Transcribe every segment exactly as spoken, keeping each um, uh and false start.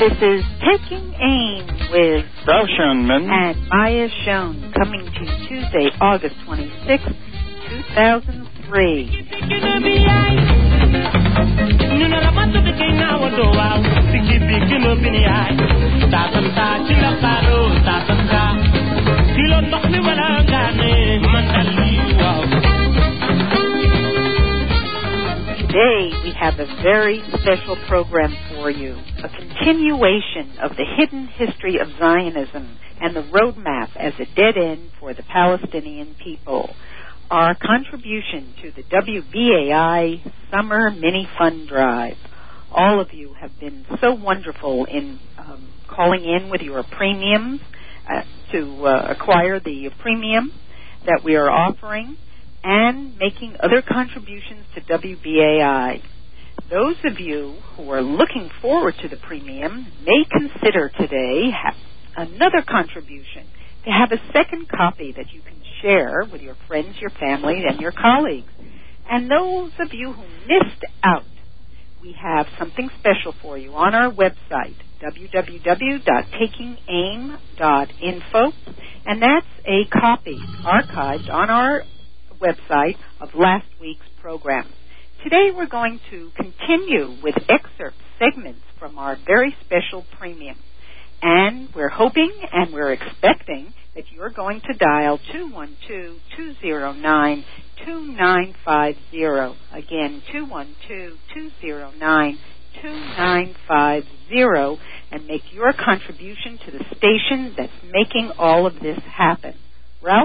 This is Taking Aim with Ralph Schoenman and Maya Schoen, coming to you Tuesday, August twenty-sixth, two thousand three. Today we have a very special program for you, a continuation of the hidden history of Zionism and the roadmap as a dead end for the Palestinian people. Our contribution to the W B A I Summer Mini Fund Drive. All of you have been so wonderful in um, calling in with your premiums uh, to uh, acquire the premium that we are offering, and making other contributions to W B A I. Those of you who are looking forward to the premium may consider today ha- another contribution to have a second copy that you can share with your friends, your family, and your colleagues. And those of you who missed out, we have something special for you on our website, w w w dot taking aim dot info, and that's a copy archived on our website of last week's program. Today we're going to continue with excerpt segments from our very special premium. And we're hoping and we're expecting that you're going to dial two one two, two zero nine, two nine five zero. Again, two one two, two zero nine, two nine five zero, and make your contribution to the station that's making all of this happen. Ralph?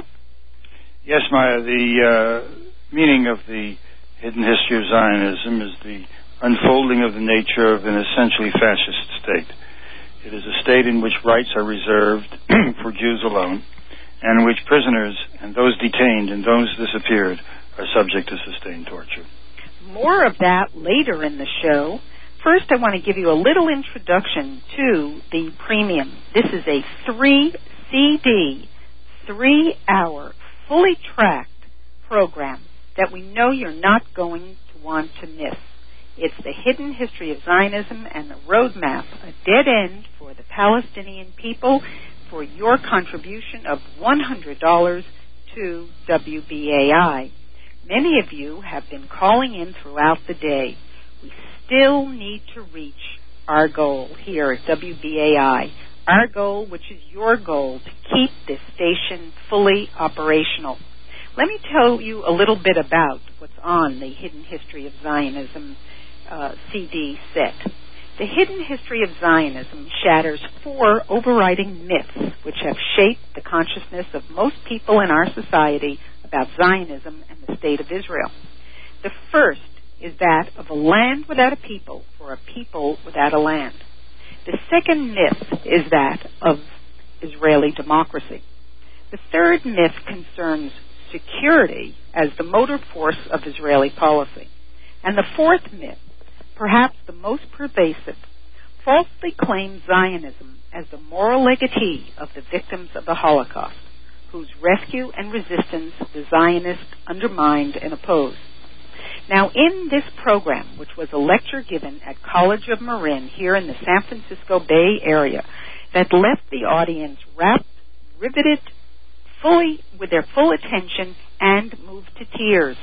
Yes, Maya, the uh, meaning of the hidden history of Zionism is the unfolding of the nature of an essentially fascist state. It is a state in which rights are reserved for Jews alone, and in which prisoners and those detained and those disappeared are subject to sustained torture. More of that later in the show. First, I want to give you a little introduction to the premium. This is a three C D, three-hour, fully tracked program that we know you're not going to want to miss. It's the hidden history of Zionism and the roadmap, a dead end for the Palestinian people, for your contribution of one hundred dollars to W B A I. Many of you have been calling in throughout the day. We still need to reach our goal here at W B A I. Our goal, which is your goal, to keep this station fully operational. Let me tell you a little bit about what's on the Hidden History of Zionism uh, C D set. The Hidden History of Zionism shatters four overriding myths which have shaped the consciousness of most people in our society about Zionism and the State of Israel. The first is that of a land without a people, or a people without a land. The second myth is that of Israeli democracy. The third myth concerns security as the motor force of Israeli policy. And the fourth myth, perhaps the most pervasive, falsely claims Zionism as the moral legatee of the victims of the Holocaust, whose rescue and resistance the Zionists undermined and opposed. Now, in this program, which was a lecture given at College of Marin here in the San Francisco Bay Area, that left the audience wrapped, riveted, fully with their full attention and moved to tears.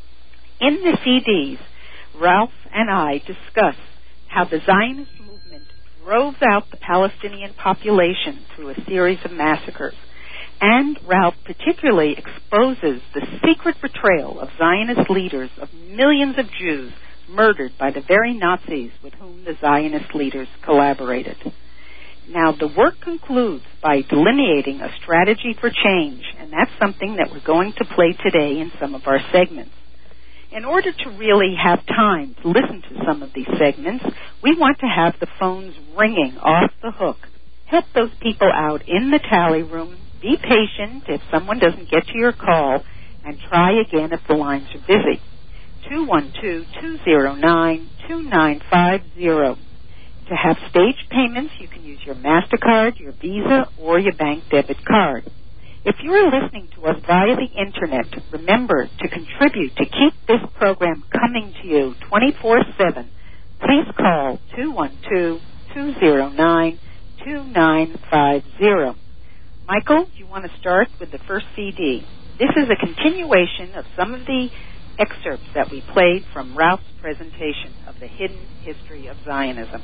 In the C Ds, Ralph and I discuss how the Zionist movement drove out the Palestinian population through a series of massacres. And Ralph particularly exposes the secret betrayal of Zionist leaders of millions of Jews murdered by the very Nazis with whom the Zionist leaders collaborated. Now, the work concludes by delineating a strategy for change, and that's something that we're going to play today in some of our segments. In order to really have time to listen to some of these segments, we want to have the phones ringing off the hook. Help those people out in the tally room. Be patient if someone doesn't get to your call, and try again if the lines are busy. two one two, two zero nine, two nine five zero. To have stage payments, you can use your MasterCard, your Visa, or your bank debit card. If you're listening to us via the Internet, remember to contribute to keep this program coming to you twenty-four seven. Please call two one two, two zero nine, two nine five zero. Michael, you want to start with the first C D. This is a continuation of some of the excerpts that we played from Ralph's presentation of the hidden history of Zionism.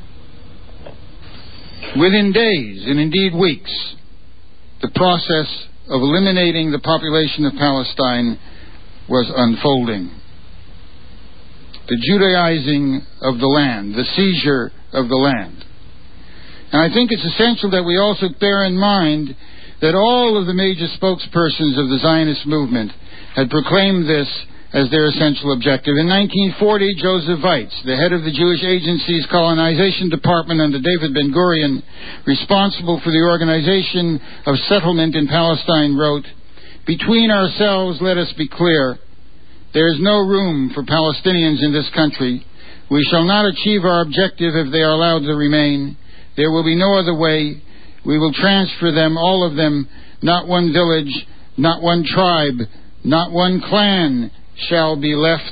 Within days, and indeed weeks, the process of eliminating the population of Palestine was unfolding. The Judaizing of the land, the seizure of the land. And I think it's essential that we also bear in mind that all of the major spokespersons of the Zionist movement had proclaimed this as their essential objective. In nineteen forty, Joseph Weitz, the head of the Jewish Agency's colonization department under David Ben-Gurion, responsible for the organization of settlement in Palestine, wrote, "Between ourselves, let us be clear. There is no room for Palestinians in this country. We shall not achieve our objective if they are allowed to remain. There will be no other way. We will transfer them, all of them, not one village, not one tribe, not one clan shall be left."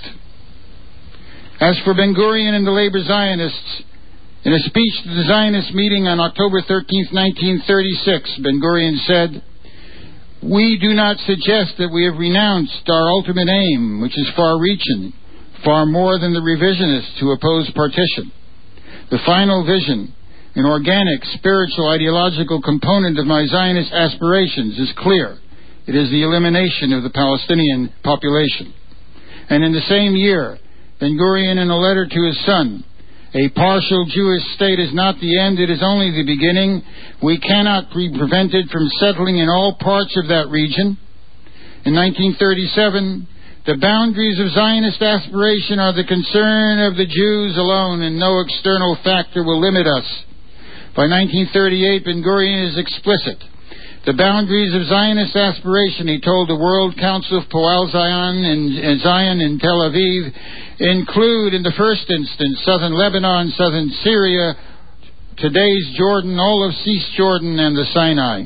As for Ben-Gurion and the labor Zionists, in a speech to the Zionist meeting on October thirteenth, nineteen thirty-six, Ben-Gurion said, "We do not suggest that we have renounced our ultimate aim, which is far-reaching, far more than the revisionists who oppose partition. The final vision, an organic, spiritual, ideological component of my Zionist aspirations, is clear. It is the elimination of the Palestinian population." And in the same year, Ben-Gurion, in a letter to his son, "A partial Jewish state is not the end, it is only the beginning. We cannot be prevented from settling in all parts of that region." In nineteen thirty-seven, "The boundaries of Zionist aspiration are the concern of the Jews alone, and no external factor will limit us." By nineteen thirty-eight, Ben-Gurion is explicit. "The boundaries of Zionist aspiration," he told the World Council of Poal Zion in Zion in Tel Aviv, "include, in the first instance, southern Lebanon, southern Syria, today's Jordan, all of Cisjordan, and the Sinai."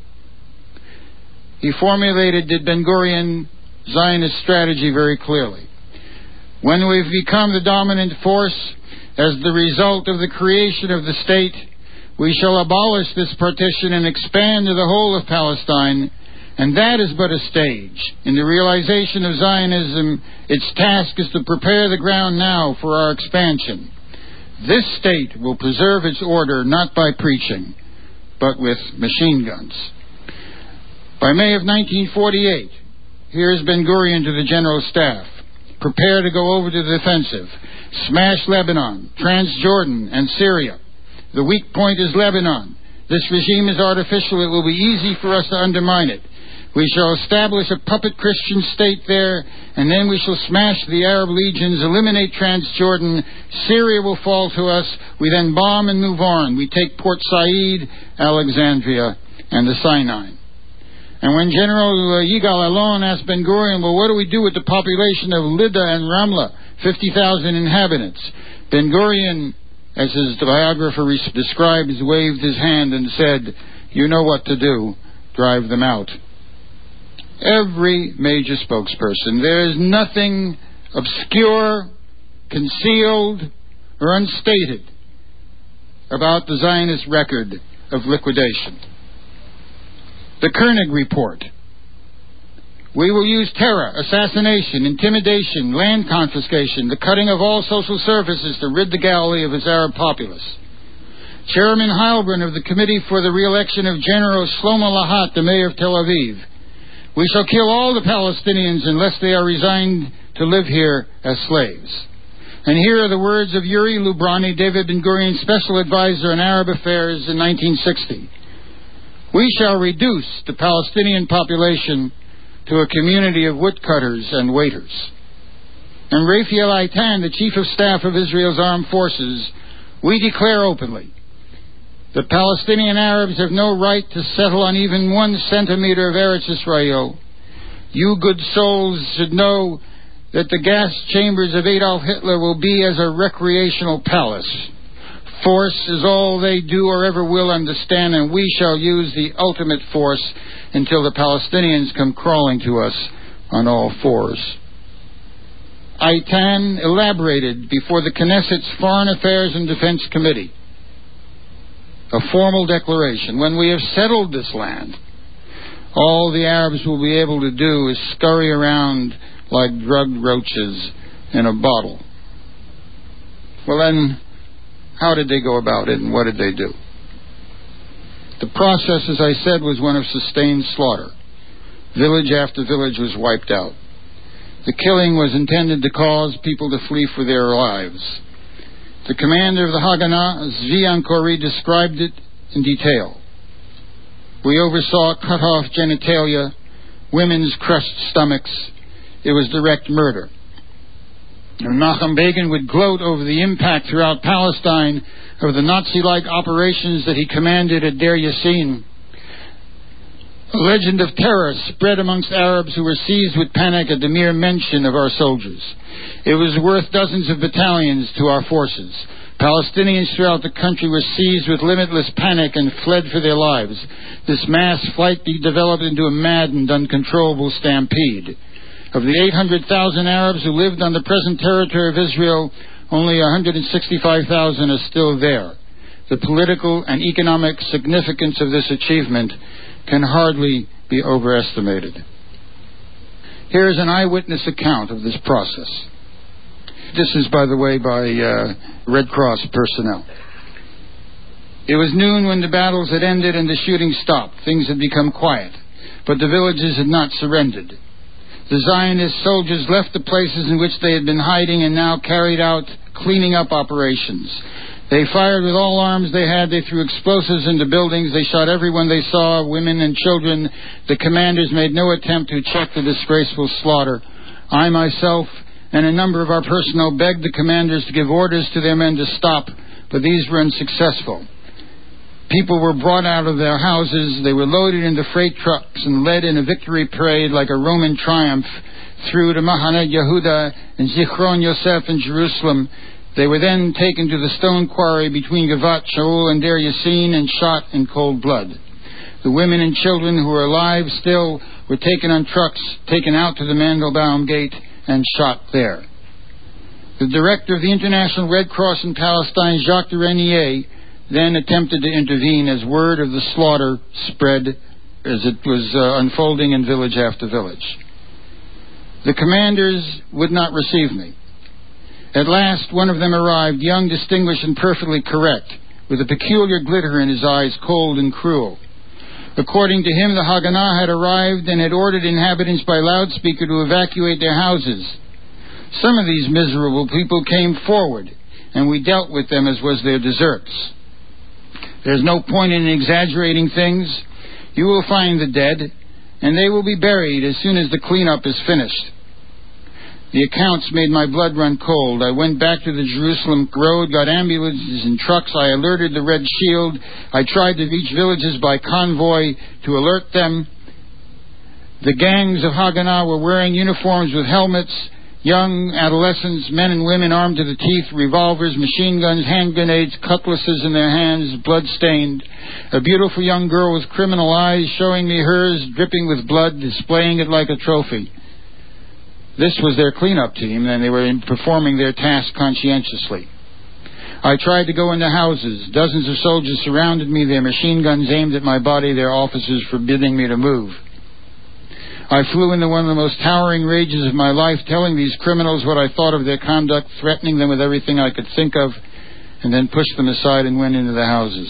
He formulated the Ben-Gurion Zionist strategy very clearly. "When we've become the dominant force as the result of the creation of the state, we shall abolish this partition and expand to the whole of Palestine, and that is but a stage. In the realization of Zionism, its task is to prepare the ground now for our expansion. This state will preserve its order not by preaching, but with machine guns." By May of nineteen forty-eight, here's Ben-Gurion to the General Staff. "Prepare to go over to the defensive. Smash Lebanon, Transjordan, and Syria. The weak point is Lebanon. This regime is artificial. It will be easy for us to undermine it. We shall establish a puppet Christian state there, and then we shall smash the Arab legions, eliminate Transjordan. Syria will fall to us. We then bomb and move on. We take Port Said, Alexandria, and the Sinai." And when General Yigal Allon asked Ben-Gurion, "Well, what do we do with the population of Lydda and Ramla, fifty thousand inhabitants?" Ben-Gurion, as his biographer describes, waved his hand and said, "You know what to do. Drive them out." Every major spokesperson. There is nothing obscure, concealed, or unstated about the Zionist record of liquidation. The Koenig Report. "We will use terror, assassination, intimidation, land confiscation, the cutting of all social services to rid the Galilee of its Arab populace." Chairman Heilbrun of the Committee for the Re-election of General Shlomo Lahat, the mayor of Tel Aviv. "We shall kill all the Palestinians unless they are resigned to live here as slaves." And here are the words of Yuri Lubrani, David Ben-Gurion's special advisor on Arab affairs in nineteen sixty. "We shall reduce the Palestinian population to a community of woodcutters and waiters." And Raphael Eitan, the Chief of Staff of Israel's Armed Forces, "We declare openly the Palestinian Arabs have no right to settle on even one centimeter of Eretz Israel. You good souls should know that the gas chambers of Adolf Hitler will be as a recreational palace. Force is all they do or ever will understand, and we shall use the ultimate force until the Palestinians come crawling to us on all fours." Eitan elaborated before the Knesset's Foreign Affairs and Defense Committee. a formal declaration. When we have settled this land, all the Arabs will be able to do is scurry around like drugged roaches in a bottle. Well, then, how did they go about it, and what did they do? The process, as I said, was one of sustained slaughter. Village after village was wiped out. The killing was intended to cause people to flee for their lives. The commander of the Haganah, Zvi Ankori, described it in detail. We oversaw cut-off genitalia, women's crushed stomachs. It was direct murder. And Menachem Begin would gloat over the impact throughout Palestine of the Nazi-like operations that he commanded at Deir Yassin. A legend of terror spread amongst Arabs who were seized with panic at the mere mention of our soldiers. It was worth dozens of battalions to our forces. Palestinians throughout the country were seized with limitless panic and fled for their lives. This mass flight developed into a mad and uncontrollable stampede. Of the eight hundred thousand Arabs who lived on the present territory of Israel, only one hundred sixty-five thousand are still there. The political and economic significance of this achievement can hardly be overestimated. Here is an eyewitness account of this process. This is, by the way, by uh, Red Cross personnel. It was noon when the battles had ended and the shooting stopped. Things had become quiet, but the villages had not surrendered. The Zionist soldiers left the places in which they had been hiding and now carried out cleaning up operations. They fired with all arms they had. They threw explosives into buildings. They shot everyone they saw, women and children. The commanders made no attempt to check the disgraceful slaughter. I myself and a number of our personnel begged the commanders to give orders to their men to stop, but these were unsuccessful. People were brought out of their houses. They were loaded into freight trucks and led in a victory parade like a Roman triumph through to Mahane Yehuda and Zichron Yosef in Jerusalem. They were then taken to the stone quarry between Givat Shaul and Deir Yassin and shot in cold blood. The women and children who were alive still were taken on trucks, taken out to the Mandelbaum Gate, and shot there. The director of the International Red Cross in Palestine, Jacques de Renier, then attempted to intervene as word of the slaughter spread as it was uh, unfolding in village after village. The commanders would not receive me. At last, one of them arrived, young, distinguished, and perfectly correct, with a peculiar glitter in his eyes, cold and cruel. According to him, the Haganah had arrived and had ordered inhabitants by loudspeaker to evacuate their houses. Some of these miserable people came forward, and we dealt with them as was their deserts. There's no point in exaggerating things. You will find the dead, and they will be buried as soon as the cleanup is finished. The accounts made my blood run cold. I went back to the Jerusalem road, got ambulances and trucks. I alerted the Red Shield. I tried to reach villages by convoy to alert them. The gangs of Haganah were wearing uniforms with helmets. Young adolescents, men and women armed to the teeth, revolvers, machine guns, hand grenades, cutlasses in their hands, blood-stained. A beautiful young girl with criminal eyes showing me hers, dripping with blood, displaying it like a trophy. This was their cleanup team, and they were performing their task conscientiously. I tried to go into houses. Dozens of soldiers surrounded me, their machine guns aimed at my body, their officers forbidding me to move. I flew into one of the most towering rages of my life, telling these criminals what I thought of their conduct, threatening them with everything I could think of, and then pushed them aside and went into the houses.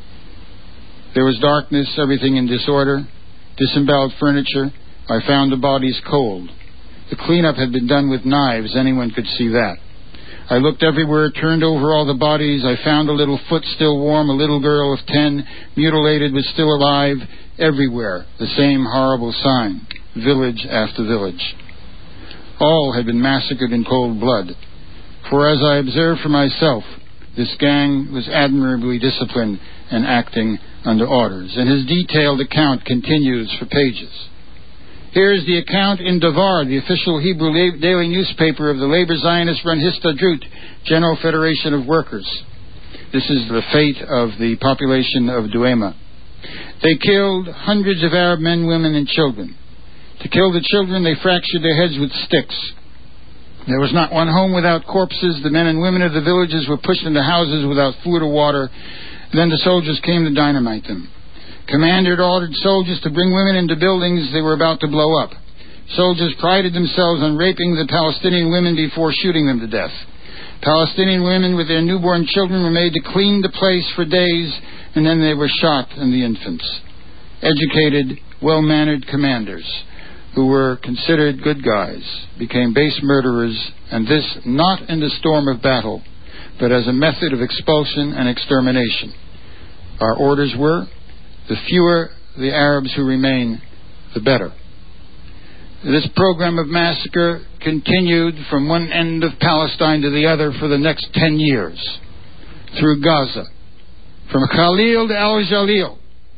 There was darkness, everything in disorder, disemboweled furniture. I found the bodies cold. The cleanup had been done with knives. Anyone could see that. I looked everywhere, turned over all the bodies. I found a little foot still warm, a little girl of ten, mutilated but still alive. Everywhere, the same horrible sign. Village after village. All had been massacred in cold blood. For as I observed for myself, this gang was admirably disciplined and acting under orders. And his detailed account continues for pages. Here is the account in Davar, the official Hebrew daily newspaper of the labor Zionist-run Histadrut, General Federation of Workers. This is the fate of the population of Duema. They killed hundreds of Arab men, women, and children. To kill the children, they fractured their heads with sticks. There was not one home without corpses. The men and women of the villages were pushed into houses without food or water. Then the soldiers came to dynamite them. Commander ordered soldiers to bring women into buildings they were about to blow up. Soldiers prided themselves on raping the Palestinian women before shooting them to death. Palestinian women with their newborn children were made to clean the place for days, and then they were shot, and the infants. Educated, well-mannered commanders who were considered good guys became base murderers, and this not in the storm of battle, but as a method of expulsion and extermination. Our orders were, the fewer the Arabs who remain, the better. This program of massacre continued from one end of Palestine to the other for the next ten years, through Gaza, from Khalil to Al-Jalil,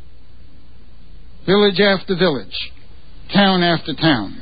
village after village, town after town.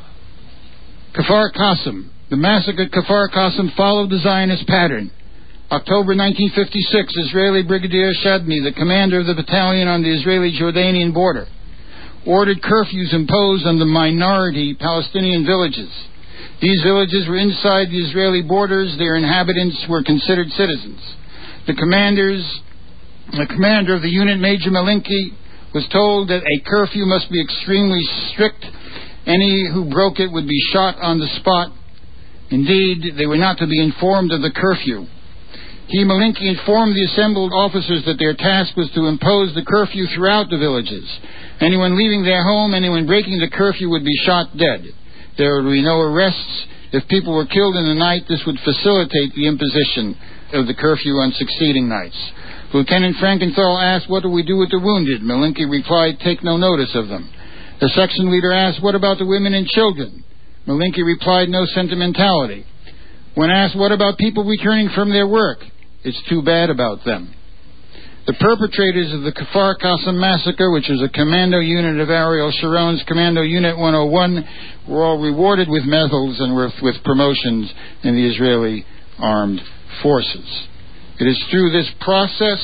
Kfar Qasim, the massacre at Kfar Qasim followed the Zionist pattern. October nineteen fifty-six, Israeli Brigadier Shadmi, the commander of the battalion on the Israeli-Jordanian border, ordered curfews imposed on the minority Palestinian villages. These villages were inside the Israeli borders. Their inhabitants were considered citizens. The commanders, the commander of the unit, Major Malinki, was told that a curfew must be extremely strict. Any who broke it would be shot on the spot. Indeed, they were not to be informed of the curfew. He, Malinki, informed the assembled officers that their task was to impose the curfew throughout the villages. Anyone leaving their home, anyone breaking the curfew would be shot dead. There would be no arrests. If people were killed in the night, this would facilitate the imposition of the curfew on succeeding nights. Lieutenant Frankenthal asked, "What do we do with the wounded?" Malinki replied, "Take no notice of them." The section leader asked, "What about the women and children?" Malinki replied, "No sentimentality." When asked, "What about people returning from their work?" "It's too bad about them." The perpetrators of the Kfar Qasim massacre, which was a commando unit of Ariel Sharon's Commando Unit one oh one, were all rewarded with medals and with, with promotions in the Israeli armed forces. It is through this process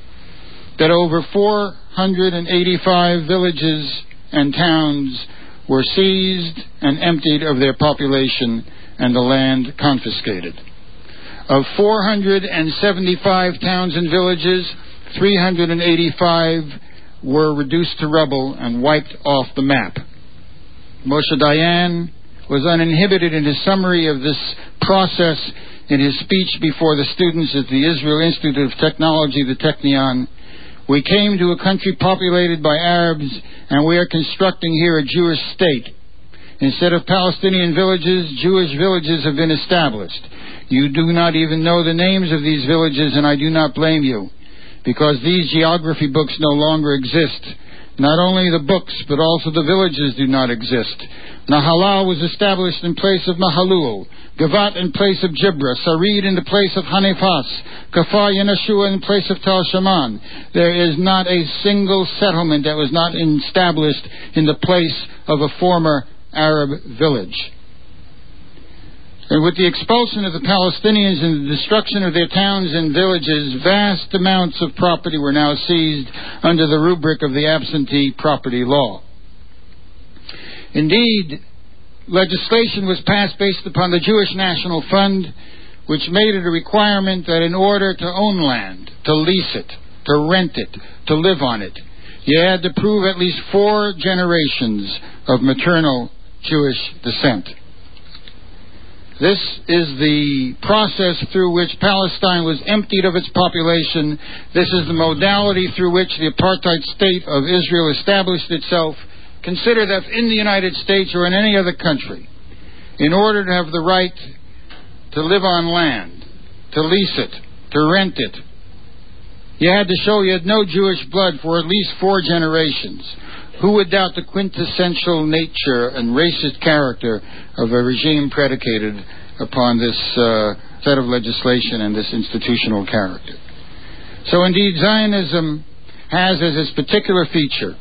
that over four hundred eighty-five villages and towns were seized and emptied of their population and the land confiscated. Of four hundred seventy-five towns and villages, three hundred eighty-five were reduced to rubble and wiped off the map. Moshe Dayan was uninhibited in his summary of this process in his speech before the students at the Israel Institute of Technology, the Technion. "We came to a country populated by Arabs, and we are constructing here a Jewish state. Instead of Palestinian villages, Jewish villages have been established. You do not even know the names of these villages, and I do not blame you, because these geography books no longer exist. Not only the books, but also the villages do not exist. Nahalal was established in place of Mahalul, Gavat in place of Jibra, Sarid in the place of Hanifas, Kafar Yenashua in place of Tal Shaman. There is not a single settlement that was not established in the place of a former Arab village." And with the expulsion of the Palestinians and the destruction of their towns and villages, vast amounts of property were now seized under the rubric of the absentee property law. Indeed, legislation was passed based upon the Jewish National Fund, which made it a requirement that in order to own land, to lease it, to rent it, to live on it, you had to prove at least four generations of maternal Jewish descent. This is the process through which Palestine was emptied of its population. This is the modality through which the apartheid state of Israel established itself. Consider that in the United States or in any other country, in order to have the right to live on land, to lease it, to rent it, you had to show you had no Jewish blood for at least four generations. Who would doubt the quintessential nature and racist character of a regime predicated upon this uh, set of legislation and this institutional character? So indeed, Zionism has as its particular feature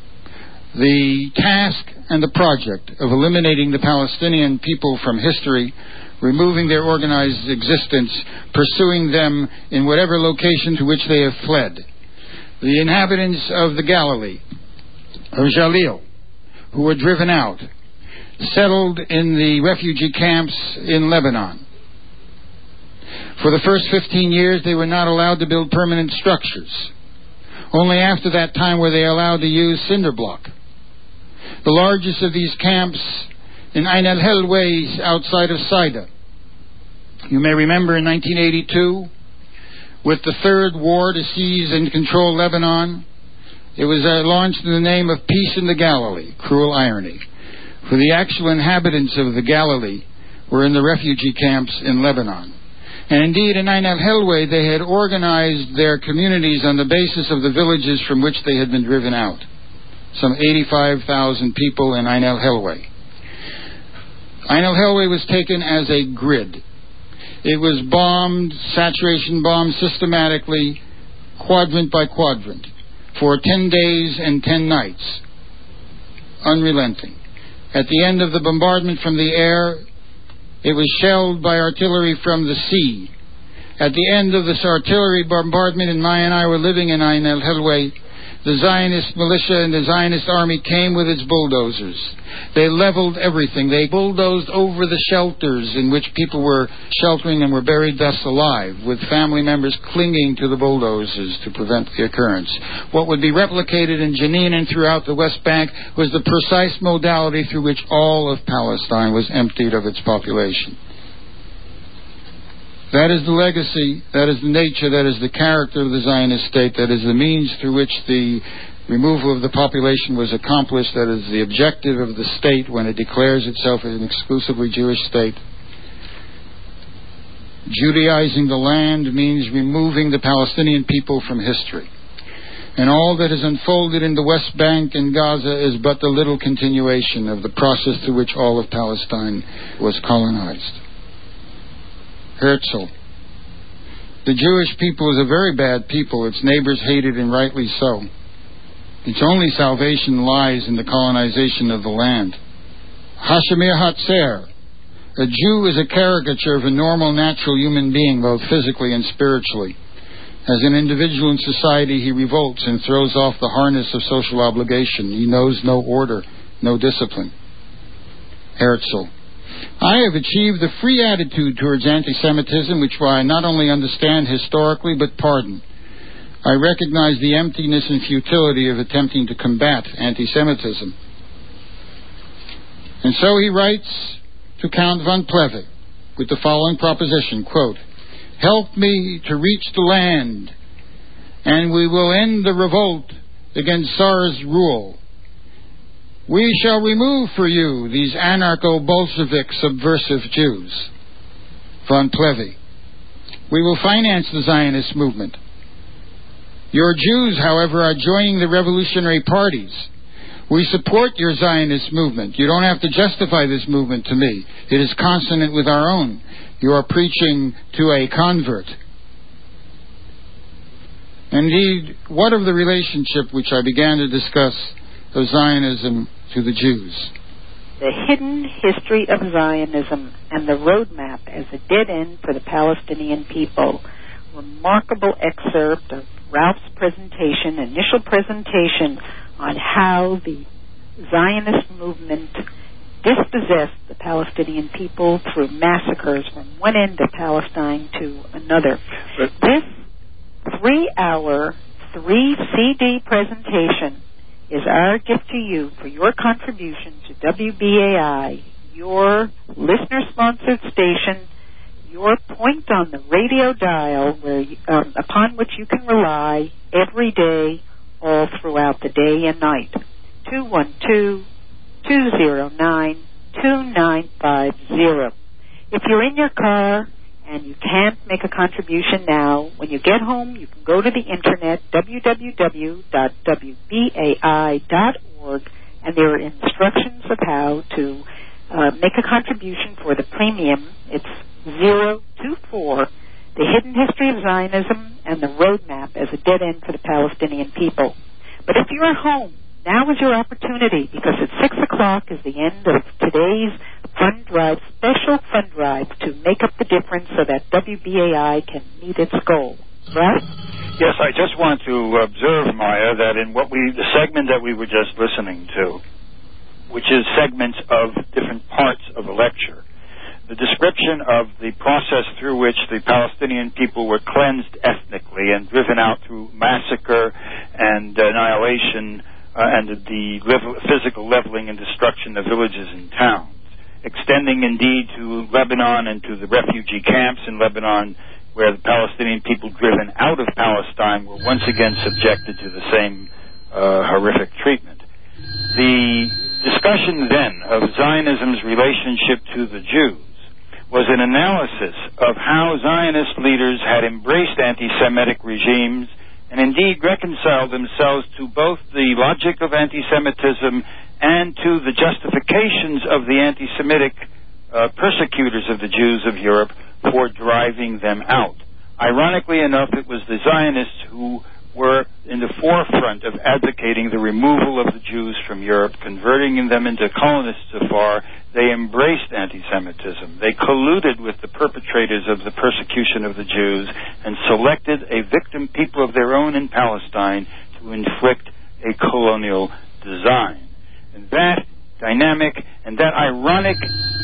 the task and the project of eliminating the Palestinian people from history, removing their organized existence, pursuing them in whatever location to which they have fled. The inhabitants of the Galilee, of Jalil, who were driven out, settled in the refugee camps in Lebanon. For the first fifteen years, they were not allowed to build permanent structures. Only after that time were they allowed to use cinder block. The largest of these camps in Ain el-Helway outside of Saida. You may remember in nineteen eighty-two, with the third war to seize and control Lebanon, it was uh, launched in the name of Peace in the Galilee. Cruel irony. For the actual inhabitants of the Galilee were in the refugee camps in Lebanon. And indeed, in Ain el-Helway, they had organized their communities on the basis of the villages from which they had been driven out. Some eighty-five thousand people in Ain el-Helway. Ain el-Helway was taken as a grid. It was bombed, saturation bombed systematically, quadrant by quadrant, for ten days and ten nights, unrelenting. At the end of the bombardment from the air, it was shelled by artillery from the sea. At the end of this artillery bombardment, and Maya and I were living in Ain el-Helway, the Zionist militia and the Zionist army came with its bulldozers. They leveled everything. They bulldozed over the shelters in which people were sheltering and were buried thus alive, with family members clinging to the bulldozers to prevent the occurrence. What would be replicated in Jenin and throughout the West Bank was the precise modality through which all of Palestine was emptied of its population. That is the legacy, that is the nature, that is the character of the Zionist state, that is the means through which the removal of the population was accomplished, that is the objective of the state when it declares itself as an exclusively Jewish state. Judaizing the land means removing the Palestinian people from history. And all that is unfolded in the West Bank and Gaza is but the little continuation of the process through which all of Palestine was colonized. Herzl. The Jewish people is a very bad people. Its neighbors hate it, and rightly so. Its only salvation lies in the colonization of the land. Hashemir Hatzer. A Jew is a caricature of a normal, natural human being, both physically and spiritually. As an individual in society, he revolts and throws off the harness of social obligation. He knows no order, no discipline. Herzl. I have achieved a free attitude towards anti-Semitism, which I not only understand historically, but pardon. I recognize the emptiness and futility of attempting to combat anti-Semitism. And so he writes to Count von Plehve with the following proposition, quote, "Help me to reach the land, and we will end the revolt against Tsar's rule. We shall remove for you these anarcho-Bolshevik subversive Jews." Von Plehve. "We will finance the Zionist movement. Your Jews, however, are joining the revolutionary parties. We support your Zionist movement. You don't have to justify this movement to me. It is consonant with our own. You are preaching to a convert." Indeed, what of the relationship which I began to discuss of Zionism to the Jews? The hidden history of Zionism and the roadmap as a dead end for the Palestinian people. Remarkable excerpt of Ralph's presentation, initial presentation on how the Zionist movement dispossessed the Palestinian people through massacres from one end of Palestine to another. But this three-hour, three C D presentation is our gift to you for your contribution to W B A I, your listener-sponsored station, your point on the radio dial where um, upon which you can rely every day, all throughout the day and night. two one two, two zero nine, two nine five zero. If you're in your car and you can't make a contribution now, when you get home, you can go to the internet, w w w dot w b a i dot org, and there are instructions of how to uh, make a contribution for the premium. It's zero two four, The Hidden History of Zionism and the Roadmap as a Dead End for the Palestinian People. But if you're at home, now is your opportunity, because at six o'clock is the end of today's fund drive, special fund drive, to make up the difference so that W B A I can meet its goal. Right? Yes, I just want to observe, Maya, that in what we, the segment that we were just listening to, which is segments of different parts of a lecture, the description of the process through which the Palestinian people were cleansed ethnically and driven out through massacre and annihilation uh, and the level, physical leveling and destruction of villages and towns, extending indeed to Lebanon and to the refugee camps in Lebanon, where the Palestinian people driven out of Palestine were once again subjected to the same uh, horrific treatment. The discussion then of Zionism's relationship to the Jews was an analysis of how Zionist leaders had embraced anti-Semitic regimes and indeed reconciled themselves to both the logic of anti-Semitism and to the justifications of the anti-Semitic uh, persecutors of the Jews of Europe for driving them out. Ironically enough, it was the Zionists who were in the forefront of advocating the removal of the Jews from Europe, converting them into colonists so far. They embraced anti-Semitism. They colluded with the perpetrators of the persecution of the Jews and selected a victim people of their own in Palestine to inflict a colonial design. And that dynamic and that ironic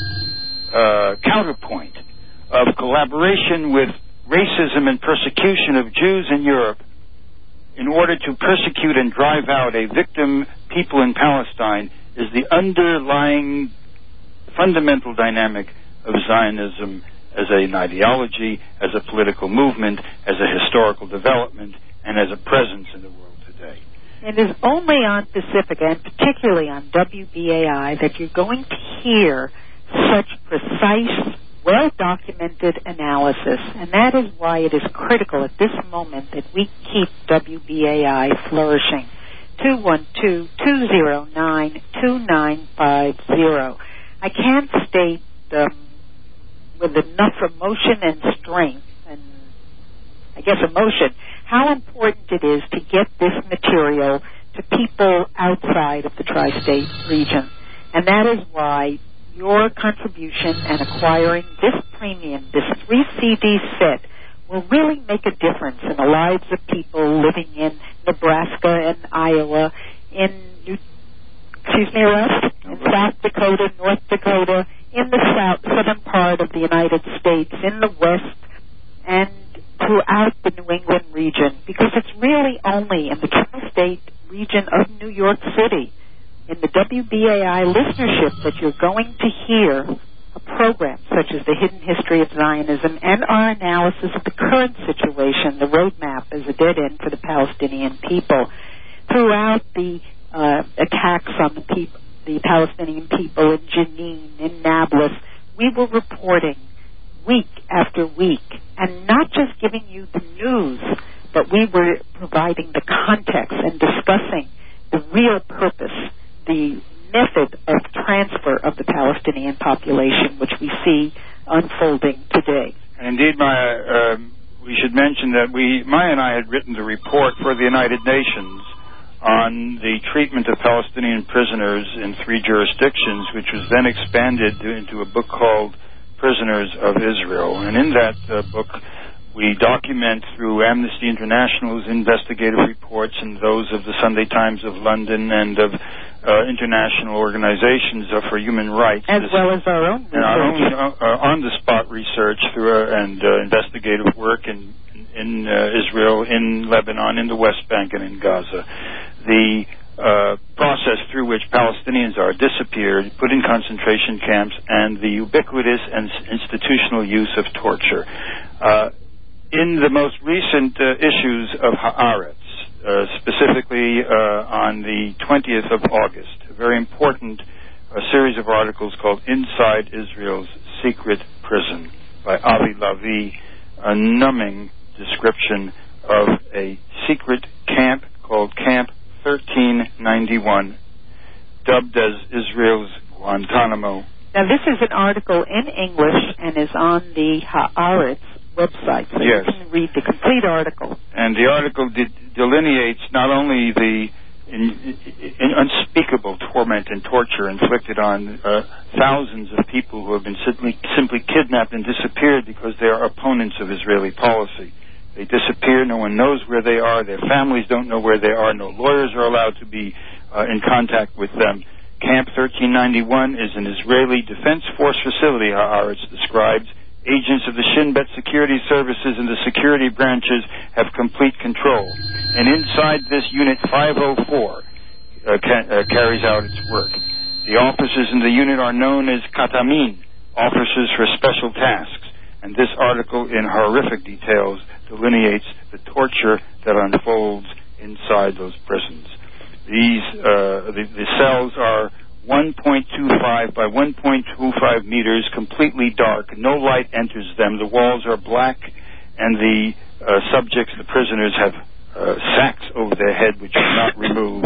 uh, counterpoint of collaboration with racism and persecution of Jews in Europe in order to persecute and drive out a victim people in Palestine is the underlying fundamental dynamic of Zionism as an ideology, as a political movement, as a historical development, and as a presence in the world today. It is only on Pacifica, and particularly on W B A I, that you're going to hear such precise, well-documented analysis, and that is why it is critical at this moment that we keep W B A I flourishing. two one two, two zero nine, two nine five zero. I can't state um, with enough emotion and strength, and I guess emotion, how important it is to get this material to people outside of the tri-state region. And that is why your contribution and acquiring this premium, this three C D set, will really make a difference in the lives of people living in Nebraska and Iowa, in New, excuse me, Russ, in South Dakota, North Dakota, in the south, southern part of the United States, in the West, and throughout the New England region, because it's really only in the tri-state region of New York City, in the W B A I listenership, that you're going to hear a program such as the Hidden History of Zionism and our analysis of the current situation, the roadmap as a dead end for the Palestinian people. Throughout the uh, attacks on the, peop- the Palestinian people in Jenin, in Nablus, we were reporting week after week, and not just giving you the news, but we were providing the context and discussing the real purpose, the method of transfer of the Palestinian population, which we see unfolding today. Indeed, Maya, um, we should mention that we, Maya and I had written the report for the United Nations on the treatment of Palestinian prisoners in three jurisdictions, which was then expanded into a book called Prisoners of Israel. And in that uh, book, we document through Amnesty International's investigative reports and those of the Sunday Times of London and of uh, international organizations uh, for human rights, as this, well as our own and our own uh, on-the-spot research through uh, and uh, investigative work in in uh, Israel, in Lebanon, in the West Bank, and in Gaza. The uh, process through which Palestinians are disappeared, put in concentration camps, and the ubiquitous and institutional use of torture. Uh, in the most recent uh, issues of Haaretz, uh, specifically uh, on the twentieth of August, a very important uh, series of articles called Inside Israel's Secret Prison by Avi Lavi, a numbing description of a secret camp called Camp thirteen ninety-one, dubbed as Israel's Guantanamo. Now, this is an article in English and is on the Haaretz website, so yes. You can read the complete article. And the article de- delineates not only the in, in unspeakable torment and torture inflicted on uh, thousands of people who have been simply, simply kidnapped and disappeared because they are opponents of Israeli policy. They disappear, no one knows where they are, their families don't know where they are, no lawyers are allowed to be uh, in contact with them. Camp thirteen ninety-one is an Israeli Defense Force facility, Haaretz describes. Agents of the Shin Bet security services and the security branches have complete control. And inside this unit five oh four uh, ca- uh, carries out its work. The officers in the unit are known as Katamin, officers for special tasks. And this article in horrific details delineates the torture that unfolds inside those prisons. These uh, the, the cells are one point two five by one point two five meters, completely dark. No light enters them. The walls are black, and the uh, subjects, the prisoners, have uh, sacks over their head which are not removed.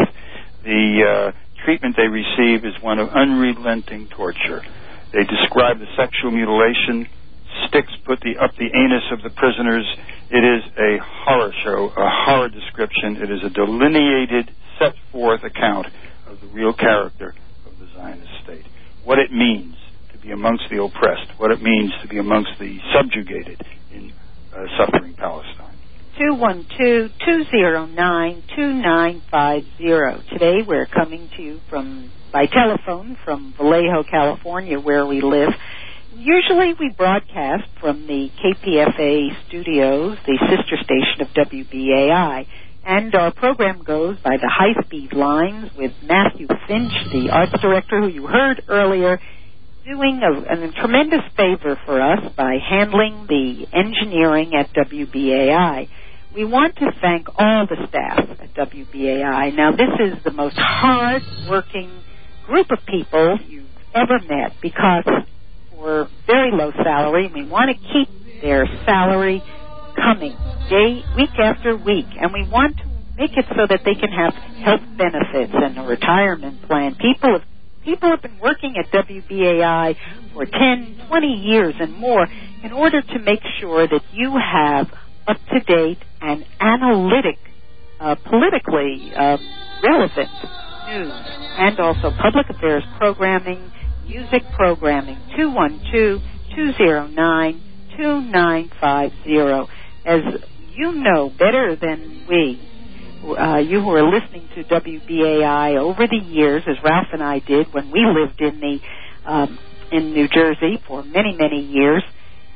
The uh, treatment they receive is one of unrelenting torture. They describe the sexual mutilation, sticks put the, up the anus of the prisoners. It is a horror show, a horror description. It is a delineated, set forth account of the real character of the Zionist state. What it means to be amongst the oppressed, what it means to be amongst the subjugated in uh, suffering Palestine. two one two, two zero nine, two nine five zero. Today we're coming to you from by telephone from Vallejo, California, where we live. Usually we broadcast from the K P F A studios, the sister station of W B A I, and our program goes by the high-speed lines with Matthew Finch, the arts director who you heard earlier, doing a, a tremendous favor for us by handling the engineering at W B A I. We want to thank all the staff at W B A I. Now, this is the most hard-working group of people you've ever met because for very low salary, we want to keep their salary coming day, week after week, and we want to make it so that they can have health benefits and a retirement plan. People have, people have been working at W B A I for ten, twenty years and more in order to make sure that you have up-to-date and analytic, uh, politically uh, relevant news, and also public affairs programming, music programming. two one two, two zero nine, two nine five zero. As you know better than we, uh, you who are listening to W B A I over the years, as Ralph and I did when we lived in the um, in New Jersey for many, many years,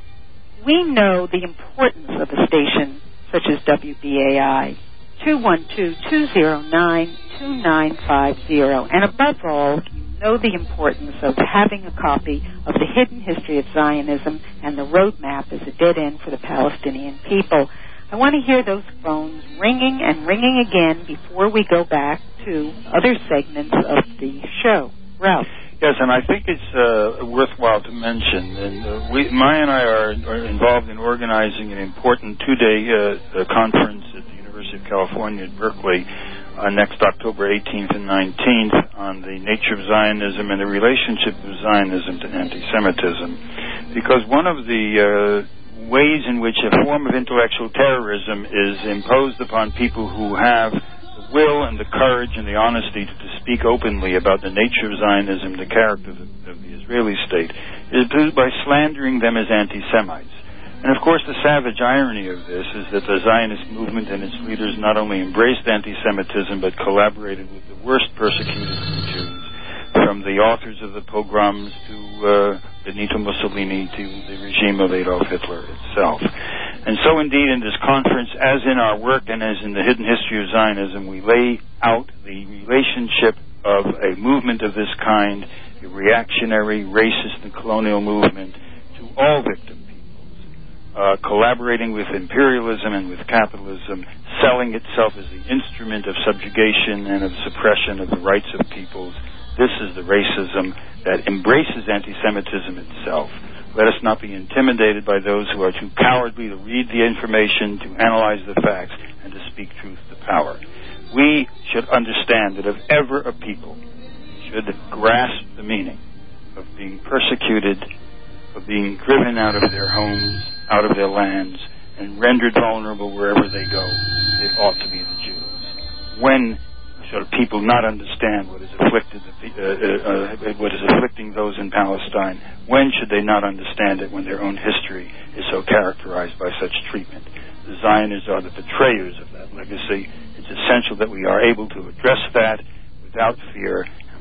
we know the importance of a station such as W B A I. two one two, two zero nine, two nine five zero. And above all, you know the importance of having a copy of The Hidden History of Zionism and the Roadmap as a dead end for the Palestinian people. I want to hear those phones ringing and ringing again before we go back to other segments of the show. Ralph. Yes, and I think it's uh, worthwhile to mention, and uh, we, Maya and I are, are involved in organizing an important two-day uh, uh, conference at the University of California at Berkeley uh, next October eighteenth and nineteenth on the nature of Zionism and the relationship of Zionism to anti-Semitism. Because one of the uh, ways in which a form of intellectual terrorism is imposed upon people who have the will and the courage and the honesty to, to speak openly about the nature of Zionism, the character of the, of the Israeli state, is by slandering them as anti-Semites. And of course, the savage irony of this is that the Zionist movement and its leaders not only embraced anti-Semitism, but collaborated with the worst persecutors of the Jews, from the authors of the pogroms to uh, Benito Mussolini to the regime of Adolf Hitler itself. And so indeed in this conference, as in our work and as in the Hidden History of Zionism, we lay out the relationship of a movement of this kind, a reactionary, racist, and colonial movement, to all victim peoples, uh, collaborating with imperialism and with capitalism, selling itself as the instrument of subjugation and of suppression of the rights of peoples. This is the racism that embraces anti-Semitism itself. Let us not be intimidated by those who are too cowardly to read the information, to analyze the facts, and to speak truth to power. We should understand that if ever a people should grasp the meaning of being persecuted, of being driven out of their homes, out of their lands, and rendered vulnerable wherever they go, it ought to be the Jews. When should people not understand what is afflicted, uh, uh, what is afflicting those in Palestine? When should they not understand it when their own history is so characterized by such treatment? The Zionists are the betrayers of that legacy. It's essential that we are able to address that without fear and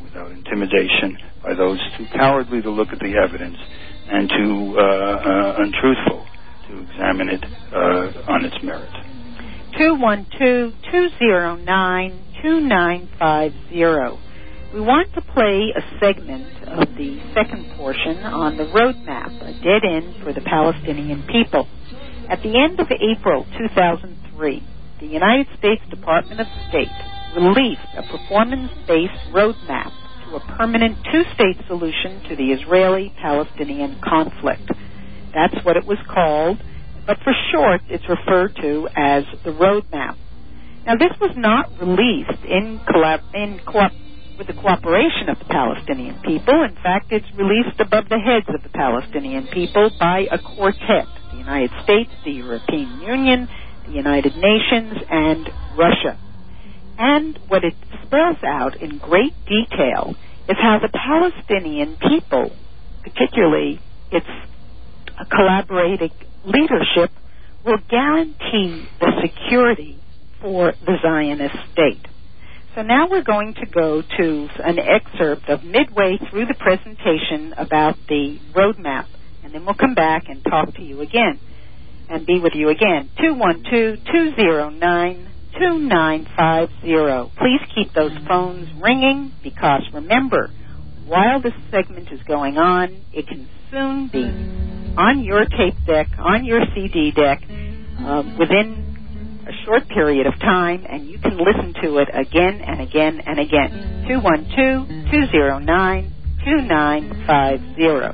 without intimidation by those too cowardly to look at the evidence and too uh, uh, untruthful to examine it uh, on its merit. two one two, two zero nine, two nine five zero. We want to play a segment of the second portion on the roadmap, a dead end for the Palestinian people. At the end of April two thousand three, the United States Department of State released a performance-based roadmap to a permanent two-state solution to the Israeli-Palestinian conflict. That's what it was called, but for short, it's referred to as the roadmap. Now, this was not released in collab- in co- with the cooperation of the Palestinian people. In fact, it's released above the heads of the Palestinian people by a quartet: the United States, the European Union, the United Nations, and Russia. And what it spells out in great detail is how the Palestinian people, particularly its collaborating leadership, will guarantee the security for the Zionist state. So now we're going to go to an excerpt of midway through the presentation about the roadmap, and then we'll come back and talk to you again and be with you again. two one two, two zero nine, two nine five zero. Please keep those phones ringing, because remember, while this segment is going on, it can soon be on your tape deck, on your C D deck, uh, within a short period of time, and you can listen to it again and again and again. two one two, two zero nine, two nine five zero.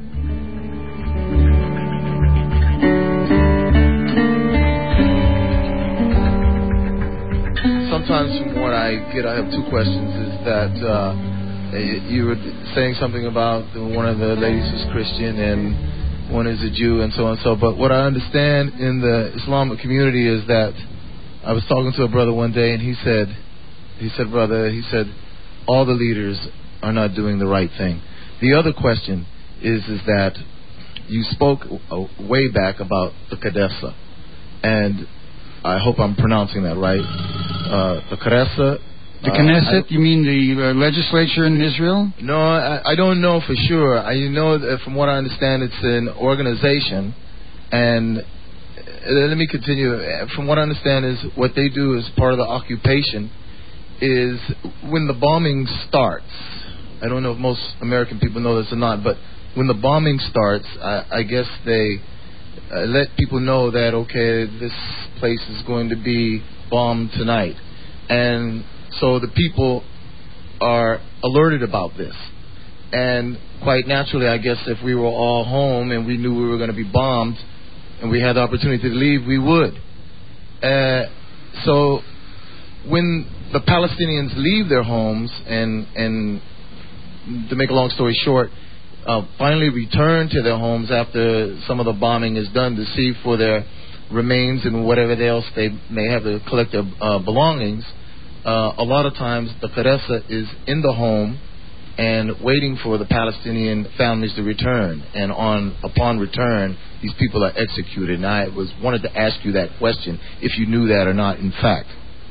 Sometimes from what I get, I have two questions, is that uh, you were saying something about one of the ladies is Christian and one is a Jew and so on and so. But what I understand in the Islamic community is that I was talking to a brother one day, and he said, he said, brother, he said, all the leaders are not doing the right thing. The other question is, is that you spoke way back about the Knesset, and I hope I'm pronouncing that right. Uh, the Knesset. The Knesset? Uh, you mean the uh, legislature in Israel? No, I, I don't know for sure. I know that from what I understand, it's an organization, and let me continue. From what I understand is what they do as part of the occupation is when the bombing starts. I don't know if most American people know this or not, but when the bombing starts, I, I guess they uh, let people know that, okay, this place is going to be bombed tonight. And so the people are alerted about this. And quite naturally, I guess if we were all home and we knew we were going to be bombed and we had the opportunity to leave, we would. Uh, so when the Palestinians leave their homes and, and to make a long story short, uh, finally return to their homes after some of the bombing is done to see for their remains and whatever else they may have to collect their uh, belongings, uh, a lot of times the Knesset is in the home and waiting for the Palestinian families to return. And on upon return, these people are executed. And I was wanted to ask you that question, if you knew that or not, in fact.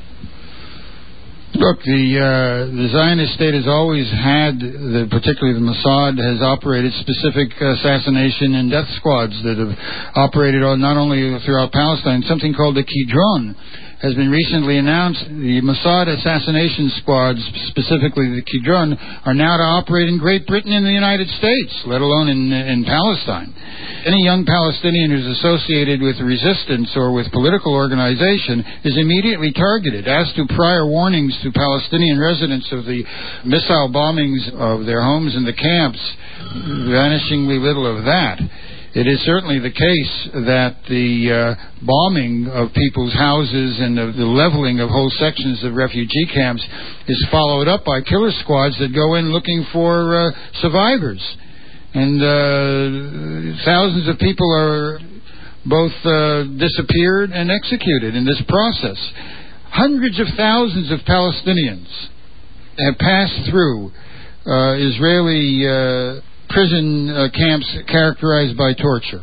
Look, the uh, the Zionist state has always had, the, particularly the Mossad, has operated specific assassination and death squads that have operated on not only throughout Palestine. Something called the Kidron has been recently announced. The Mossad assassination squads, specifically the Kidron, are now to operate in Great Britain and the United States, let alone in, in Palestine. Any young Palestinian who's associated with resistance or with political organization is immediately targeted. As to prior warnings to Palestinian residents of the missile bombings of their homes and the camps, vanishingly little of that. It is certainly the case that the uh, bombing of people's houses and the, the leveling of whole sections of refugee camps is followed up by killer squads that go in looking for uh, survivors. And uh, thousands of people are both uh, disappeared and executed in this process. Hundreds of thousands of Palestinians have passed through uh, Israeli uh, prison uh, camps characterized by torture.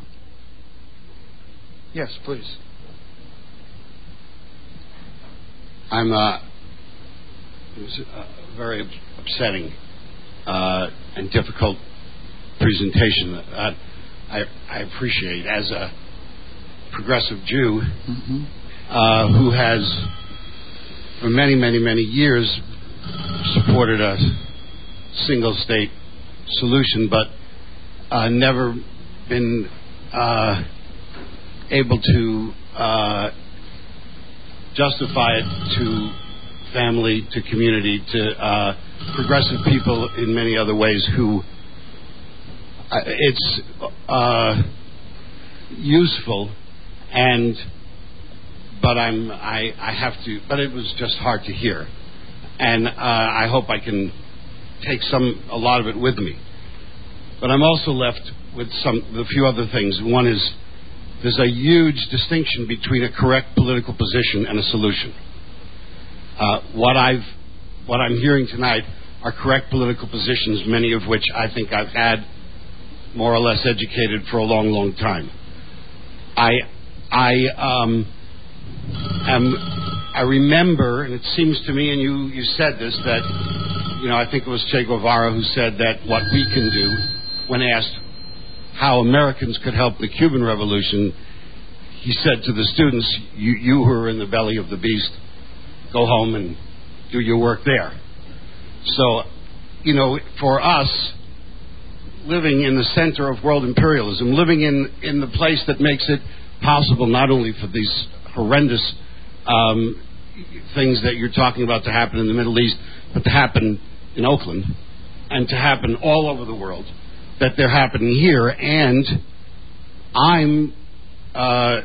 Yes, please. I'm. Uh, it was uh, very upsetting uh, and difficult presentation. Uh, I, I appreciate as a progressive Jew mm-hmm. uh, who has for many, many, many years supported a single state solution, but uh, never been uh, able to uh, justify it to family, to community, to uh, progressive people in many other ways who uh, it's uh, useful and but I'm I, I have to but it was just hard to hear, and uh, I hope I can take some a lot of it with me. But I'm also left with some a few other things. One is there's a huge distinction between a correct political position and a solution. Uh, what I've what I'm hearing tonight are correct political positions, many of which I think I've had more or less educated for a long, long time. I I um, am I remember, and it seems to me, and you, you said this, that you know I think it was Che Guevara who said that what we can do, when asked how Americans could help the Cuban Revolution, he said to the students, "You you who are in the belly of the beast, go home and do your work there." So, you know, for us, living in the center of world imperialism, living in, in the place that makes it possible not only for these horrendous um, things that you're talking about to happen in the Middle East, but to happen in Oakland and to happen all over the world, that they're happening here. And I'm uh,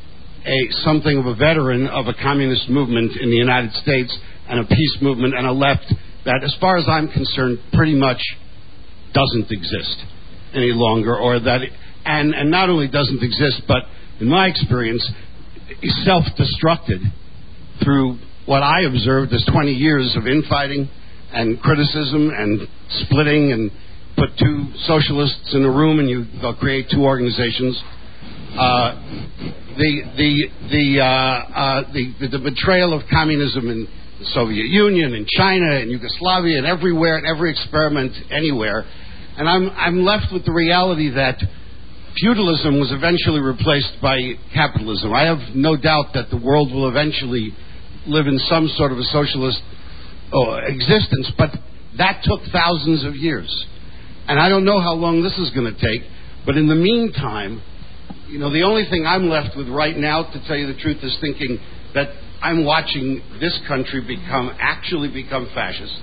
a something of a veteran of a communist movement in the United States and a peace movement and a left that, as far as I'm concerned, pretty much doesn't exist any longer, or that, it, and, and not only doesn't exist, but in my experience, is self-destructed through what I observed as twenty years of infighting and criticism and splitting, and put two socialists in a room and you they'll create two organizations. Uh, the the the, uh, uh, the the the betrayal of communism in the Soviet Union and China and Yugoslavia and everywhere, and every experiment anywhere, and I'm I'm left with the reality that feudalism was eventually replaced by capitalism. I have no doubt that the world will eventually live in some sort of a socialist oh, existence, but that took thousands of years, and I don't know how long this is going to take. But in the meantime, you know, the only thing I'm left with right now, to tell you the truth, is thinking that I'm watching this country become, actually become fascist.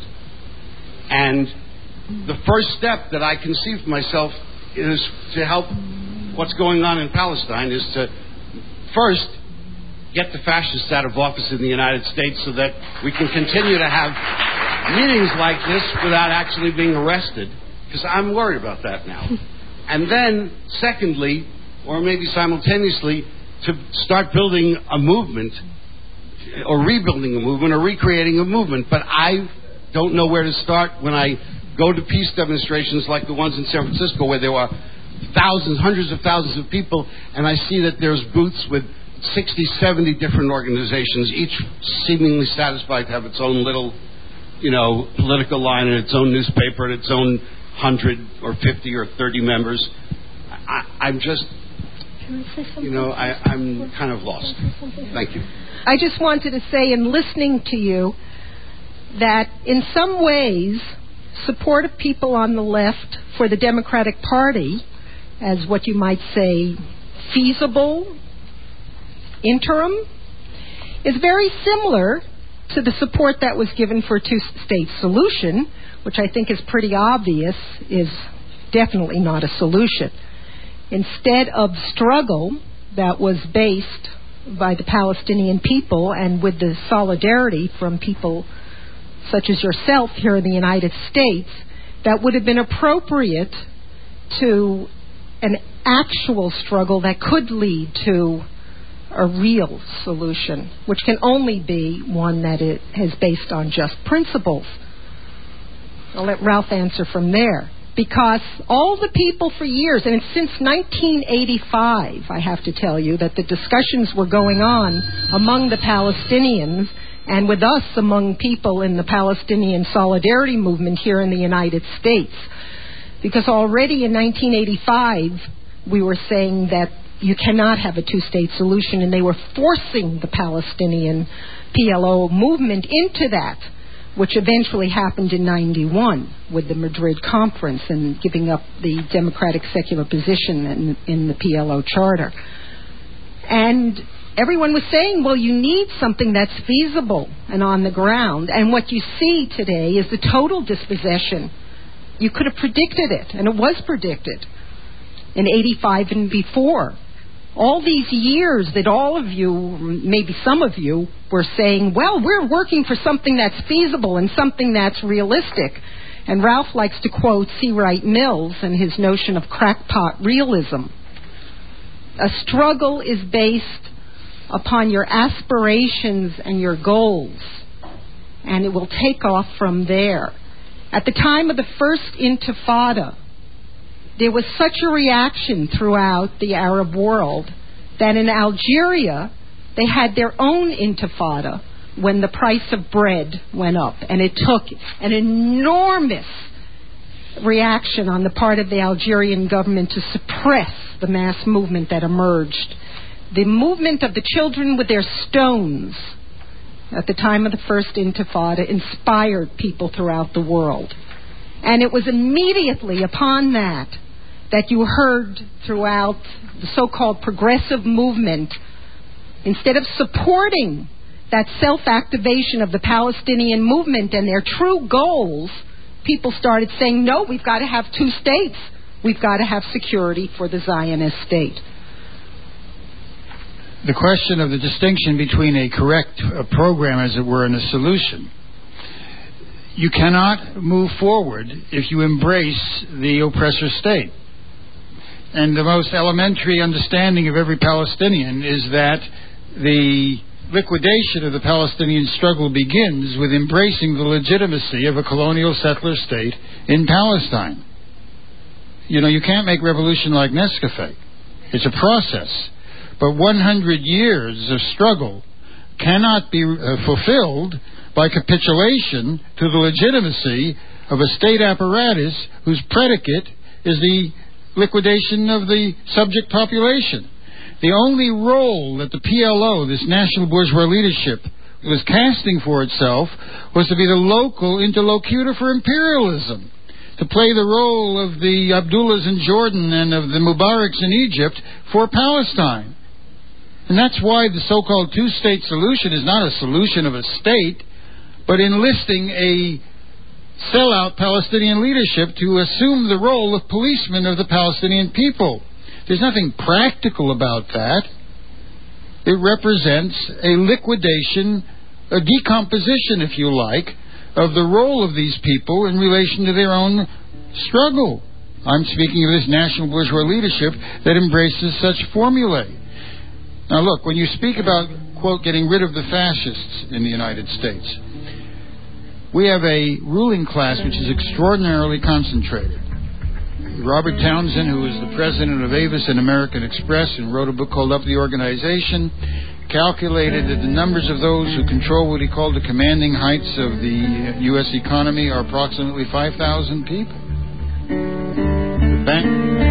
And the first step that I conceive for myself is to help what's going on in Palestine, is to first get the fascists out of office in the United States so that we can continue to have meetings like this without actually being arrested, because I'm worried about that now. And then, secondly, or maybe simultaneously, to start building a movement, or rebuilding a movement, or recreating a movement. But I don't know where to start when I go to peace demonstrations like the ones in San Francisco, where there were thousands, hundreds of thousands of people, and I see that there's booths with sixty, seventy different organizations, each seemingly satisfied to have its own little, you know, political line and its own newspaper and its own hundred or fifty or thirty members. I, I'm just, you know, I, I'm kind of lost. Thank you. I just wanted to say, in listening to you, that in some ways, support of people on the left for the Democratic Party as what you might say feasible interim is very similar to the support that was given for a two-state solution, which I think is pretty obvious is definitely not a solution. Instead of struggle that was based by the Palestinian people and with the solidarity from people such as yourself here in the United States, that would have been appropriate to an actual struggle that could lead to a real solution, which can only be one that it is based on just principles. I'll let Ralph answer from there. Because all the people for years, and since nineteen eighty-five, I have to tell you, that the discussions were going on among the Palestinians and with us among people in the Palestinian Solidarity Movement here in the United States. Because already in nineteen eighty-five, we were saying that you cannot have a two-state solution, and they were forcing the Palestinian P L O movement into that, which eventually happened in ninety-one with the Madrid Conference and giving up the democratic secular position in, in the P L O charter. And everyone was saying, well, you need something that's feasible and on the ground. And what you see today is the total dispossession. You could have predicted it, and it was predicted in eighty-five and before. All these years that all of you, maybe some of you, were saying, well, we're working for something that's feasible and something that's realistic. And Ralph likes to quote C. Wright Mills and his notion of crackpot realism. A struggle is based upon your aspirations and your goals, and it will take off from there. At the time of the first Intifada, there was such a reaction throughout the Arab world that in Algeria they had their own intifada when the price of bread went up, and it took an enormous reaction on the part of the Algerian government to suppress the mass movement that emerged. The movement of the children with their stones at the time of the first Intifada inspired people throughout the world. And it was immediately upon that that you heard throughout the so-called progressive movement, instead of supporting that self-activation of the Palestinian movement and their true goals, people started saying, no, we've got to have two states. We've got to have security for the Zionist state. The question of the distinction between a correct a program, as it were, and a solution. You cannot move forward if you embrace the oppressor state. And the most elementary understanding of every Palestinian is that the liquidation of the Palestinian struggle begins with embracing the legitimacy of a colonial settler state in Palestine. You know, you can't make revolution like Nescafe. It's a process. But one hundred years of struggle cannot be uh, fulfilled by capitulation to the legitimacy of a state apparatus whose predicate is the liquidation of the subject population. The only role that the P L O, this national bourgeois leadership, was casting for itself was to be the local interlocutor for imperialism, to play the role of the Abdullahs in Jordan and of the Mubaraks in Egypt for Palestine. And that's why the so-called two-state solution is not a solution of a state, but enlisting a sellout Palestinian leadership to assume the role of policeman of the Palestinian people. There's nothing practical about that. It represents a liquidation, a decomposition, if you like, of the role of these people in relation to their own struggle. I'm speaking of this national bourgeois leadership that embraces such formulae. Now look, when you speak about, quote, getting rid of the fascists in the United States, we have a ruling class which is extraordinarily concentrated. Robert Townsend, who is the president of Avis and American Express and wrote a book called Up the Organization, calculated that the numbers of those who control what he called the commanding heights of the U S economy are approximately five thousand people. The bank...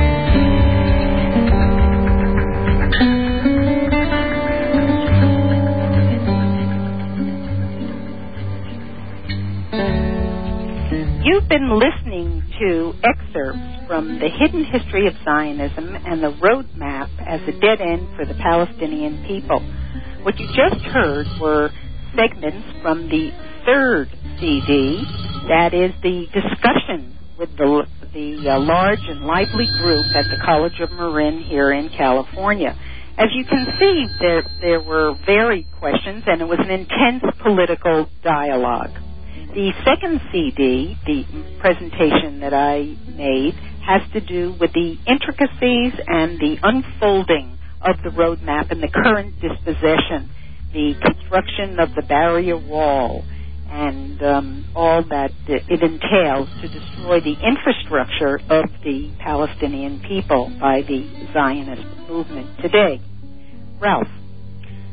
You've been listening to excerpts from The Hidden History of Zionism and the Roadmap as a Dead End for the Palestinian People. What you just heard were segments from the third C D, that is the discussion with the, the uh, large and lively group at the College of Marin here in California. As you can see, there, there were varied questions, and it was an intense political dialogue. The second C D, the presentation that I made, has to do with the intricacies and the unfolding of the roadmap and the current disposition, the construction of the barrier wall, and um, all that it entails to destroy the infrastructure of the Palestinian people by the Zionist movement today. Ralph.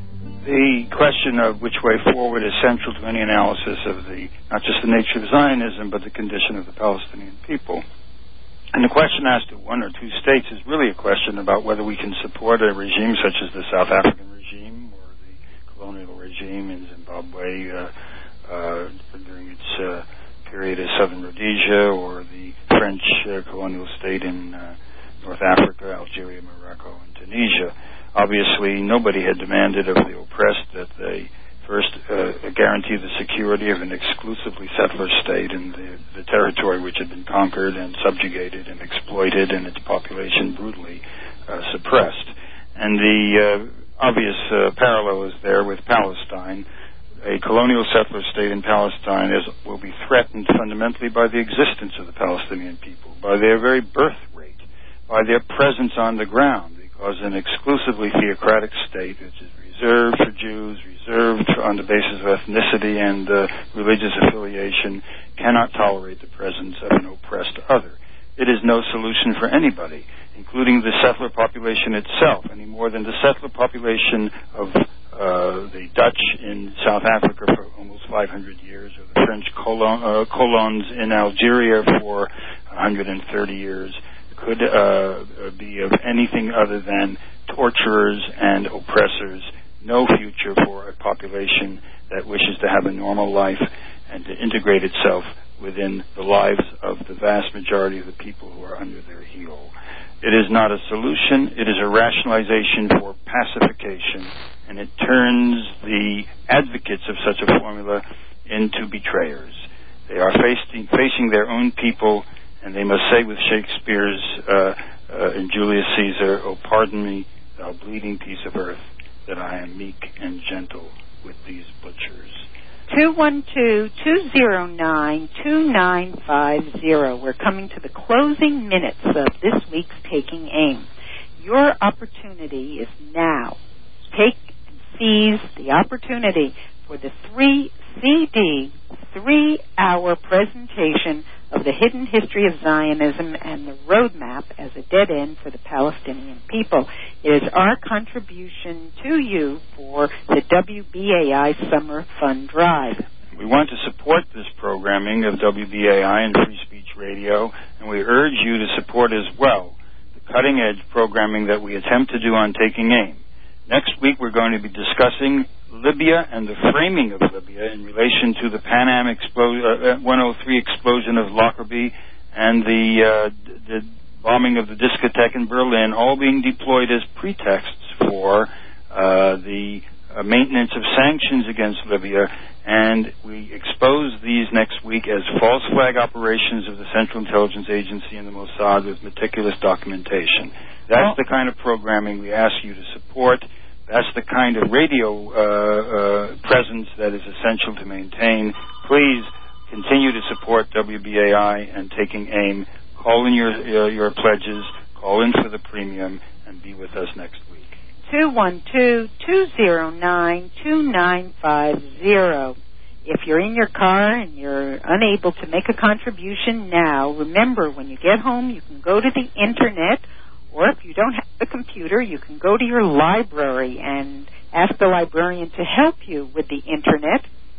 The question of which way forward is central to any analysis of the, not just the nature of Zionism, but the condition of the Palestinian people. And the question as to one or two states is really a question about whether we can support a regime such as the South African regime or the colonial regime in Zimbabwe uh, uh, during its uh, period of Southern Rhodesia, or the French uh, colonial state in uh, North Africa, Algeria, Morocco, and Tunisia. Obviously, nobody had demanded of the oppressed that they first uh, guarantee the security of an exclusively settler state in the, the territory which had been conquered and subjugated and exploited, and its population brutally uh, suppressed. And the uh, obvious uh, parallel is there with Palestine. A colonial settler state in Palestine is, will be threatened fundamentally by the existence of the Palestinian people, by their very birth rate, by their presence on the ground, because an exclusively theocratic state, which is reserved for Jews, reserved for, on the basis of ethnicity and uh, religious affiliation, cannot tolerate the presence of an oppressed other. It is no solution for anybody, including the settler population itself, any more than the settler population of uh, the Dutch in South Africa for almost five hundred years, or the French colon, uh, colons in Algeria for one hundred thirty years, could uh, be of anything other than torturers and oppressors. No future for a population that wishes to have a normal life and to integrate itself within the lives of the vast majority of the people who are under their heel. It is not a solution. It is a rationalization for pacification, and it turns the advocates of such a formula into betrayers. They are facing, facing their own people, and they must say with Shakespeare's uh, uh, in Julius Caesar, "Oh, pardon me, thou bleeding piece of earth, that I am meek and gentle with these butchers." two one two, two zero nine, two nine five zero. We're coming to the closing minutes of this week's Taking Aim. Your opportunity is now. Take and seize the opportunity for the three C D, three-hour presentation of the hidden history of Zionism and the roadmap as a dead end for the Palestinian people. It is our contribution to you for the W B A I Summer Fund Drive. We want to support this programming of W B A I and Free Speech Radio, and we urge you to support as well the cutting-edge programming that we attempt to do on Taking Aim. Next week, we're going to be discussing Libya and the framing of Libya in relation to the Pan Am explo- uh, one oh three explosion of Lockerbie and the, uh, d- the bombing of the discotheque in Berlin, all being deployed as pretexts for uh, the uh, maintenance of sanctions against Libya. And we expose these next week as false flag operations of the Central Intelligence Agency and the Mossad with meticulous documentation. That's the kind of programming we ask you to support. That's the kind of radio uh, uh, presence that is essential to maintain. Please continue to support W B A I and Taking Aim. Call in your uh, your pledges, call in for the premium, and be with us next week. two one two, two zero nine, two nine five zero. If you're in your car and you're unable to make a contribution now, remember, when you get home, you can go to the Internet, or if you don't have a computer, you can go to your library and ask the librarian to help you with the Internet.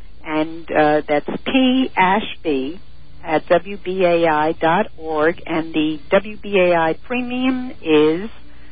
And uh, that's P. Ashby at W B A I dot org. And the W B A I premium is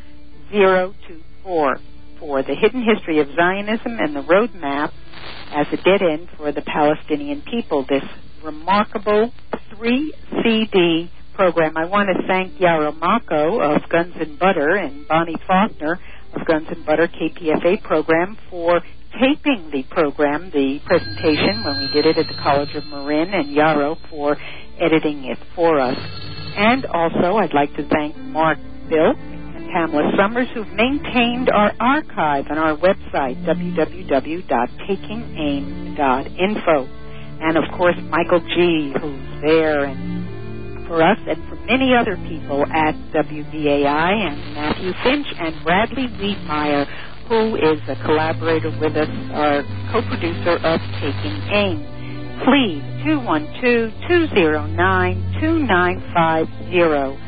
zero two four for the hidden history of Zionism and the roadmap as a dead end for the Palestinian people. This remarkable three C D program. I want to thank Yarrow Mako of Guns and Butter and Bonnie Faulkner of Guns and Butter K P F A program for taping the program, the presentation, when we did it at the College of Marin, and Yarrow for editing it for us. And also, I'd like to thank Mark Bill and Pamela Summers, who've maintained our archive on our website, w w w dot taking aim dot info. And, of course, Michael G., who's there and for us and for many other people at W B A I, and Matthew Finch and Bradley Wiedmeyer, who is a collaborator with us, our co-producer of Taking Aim. Please, two one two, two zero nine, two nine five zero.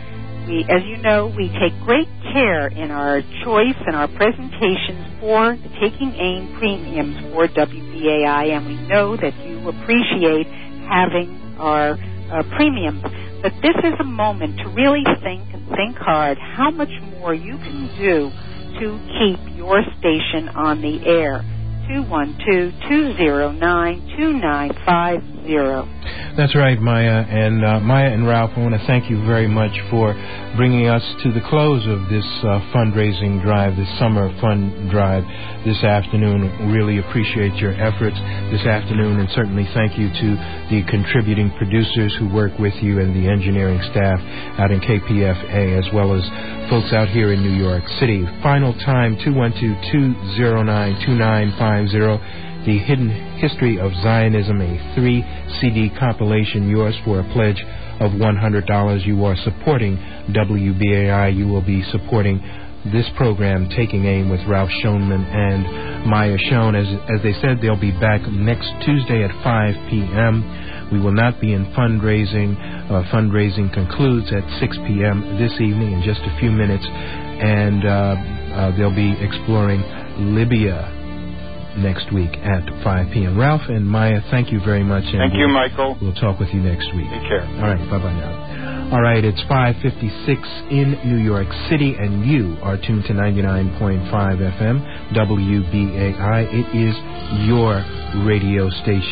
We, as you know, we take great care in our choice and our presentations for the Taking Aim premiums for W B A I, and we know that you appreciate having our uh, premiums. But this is a moment to really think and think hard how much more you can do to keep your station on the air. two one two, two zero nine, two nine five zero. That's right, Maya. And uh, Maya and Ralph, I want to thank you very much for bringing us to the close of this uh, fundraising drive, this summer fund drive this afternoon. Really appreciate your efforts this afternoon, and certainly thank you to the contributing producers who work with you and the engineering staff out in K P F A, as well as folks out here in New York City. Final time, two one two, two zero nine, two nine five zero. The Hidden History of Zionism, a three C D compilation, yours for a pledge of one hundred dollars. You are supporting W B A I. You will be supporting this program, Taking Aim, with Ralph Schoenman and Maya Schoen. As, as they said, they'll be back next Tuesday at five p.m. We will not be in fundraising. Uh, fundraising concludes at six p.m. this evening in just a few minutes, and uh, uh, they'll be exploring Libya next week at five p.m. Ralph and Maya, thank you very much. And thank you, we'll, Michael. We'll talk with you next week. Take care. All right, bye-bye now. All right, it's five fifty-six in New York City, and you are tuned to ninety-nine point five F M, W B A I. It is your radio station.